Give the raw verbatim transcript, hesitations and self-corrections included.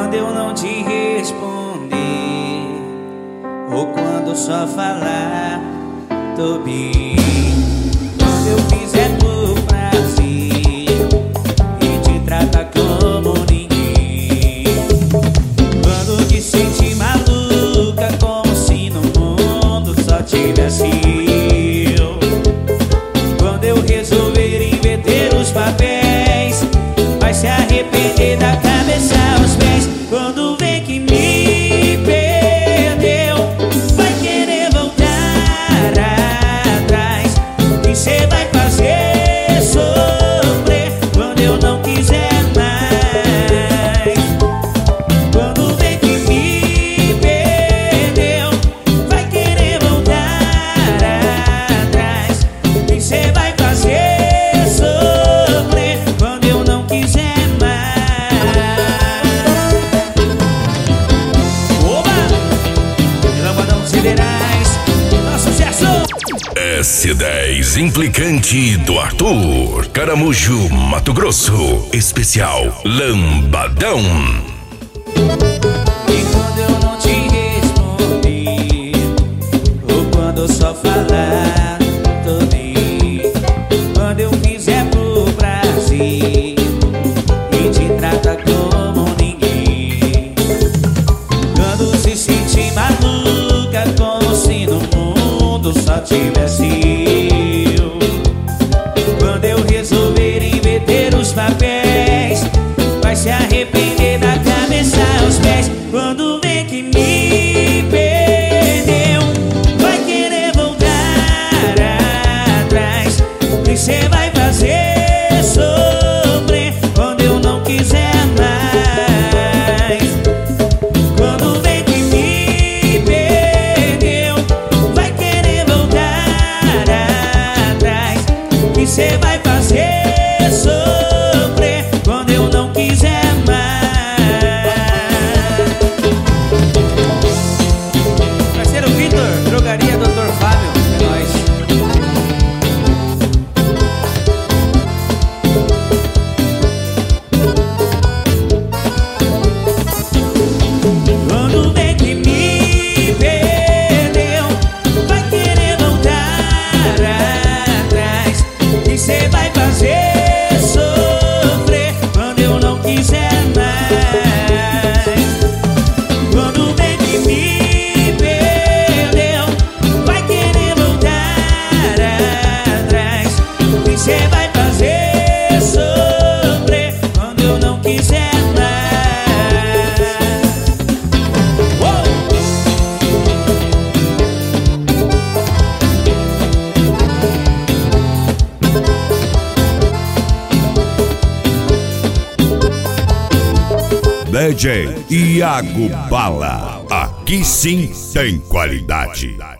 quando eu não te responder, ou quando só falar, tô bem. Quando eu fizer por prazer e te tratar como ninguém, quando te sentir maluca, como se no mundo só tivesse eu. Quando eu resolver inverter os papéis, vai se arrepender da cabeça aos pés. Quando vê que me perdeu, vai querer voltar atrás, e cê vai fazer sofrer quando eu não quiser mais. Quando vê que me perdeu, vai querer voltar atrás, e cê vai fazer sofrer quando eu não quiser mais. S dez Implicante do Arthur, Caramujo, Mato Grosso. Especial Lambadão. E quando eu não te responder, ou quando eu só falar, tô bem. Quando eu fizer por prazer e te tratar como ninguém, quando se sentir maluca, como se no mundo só tivesse eu. Quando eu resolver inverter os papéis, vai se arrepender da cabeça aos pés. Quando vê que me perdeu, vai querer voltar atrás, e cê vai fazer sofrer quando eu não quiser mais. Quando vê que me perdeu, vai querer voltar atrás, e cê vai fazer sofrer quando eu não quiser mais. Parceiro Vitor, drogaria doutor Fábio, é nóis. Quando vê que me perdeu, vai querer voltar atrás, e cê vai fazer sofrer quando eu não quiser mais. Quando vê que me perdeu, vai querer voltar atrás, e cê vai fazer sofrer quando eu não quiser mais. D J Iago Bala. Aqui sim tem qualidade.